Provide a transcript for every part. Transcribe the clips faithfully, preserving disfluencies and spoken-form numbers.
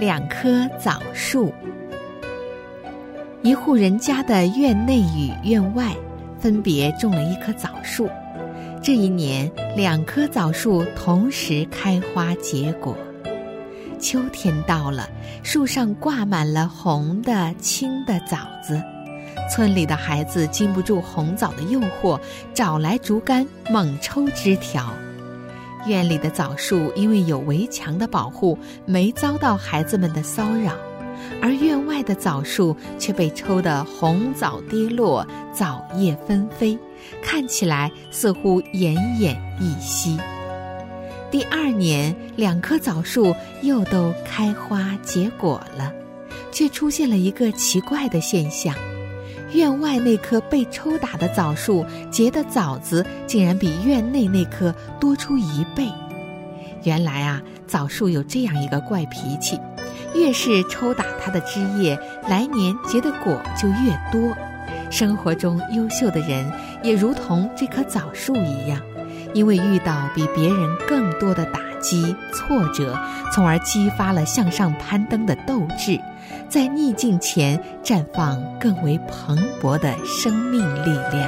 两棵枣树。一户人家的院内与院外分别种了一棵枣树，这一年两棵枣树同时开花结果。秋天到了，树上挂满了红的青的枣子，村里的孩子经不住红枣的诱惑，找来竹竿猛抽枝条。院里的枣树因为有围墙的保护，没遭到孩子们的骚扰，而院外的枣树却被抽得红枣跌落，枣叶纷飞，看起来似乎奄奄一息。第二年，两棵枣树又都开花结果了，却出现了一个奇怪的现象，院外那棵被抽打的枣树结的枣子竟然比院内那棵多出一倍。原来啊，枣树有这样一个怪脾气，越是抽打它的枝叶，来年结的果就越多。生活中优秀的人也如同这棵枣树一样，因为遇到比别人更多的打击挫折，从而激发了向上攀登的斗志，在逆境前绽放更为蓬勃的生命力量。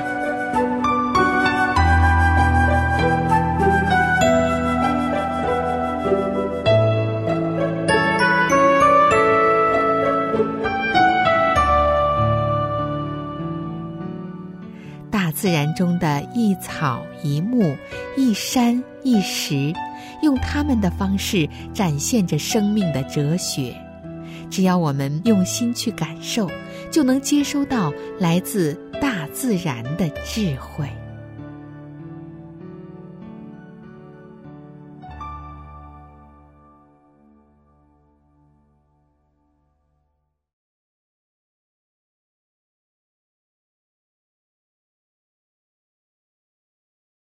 大自然中的一草一木，一山一石，用他们的方式展现着生命的哲学。只要我们用心去感受，就能接收到来自大自然的智慧。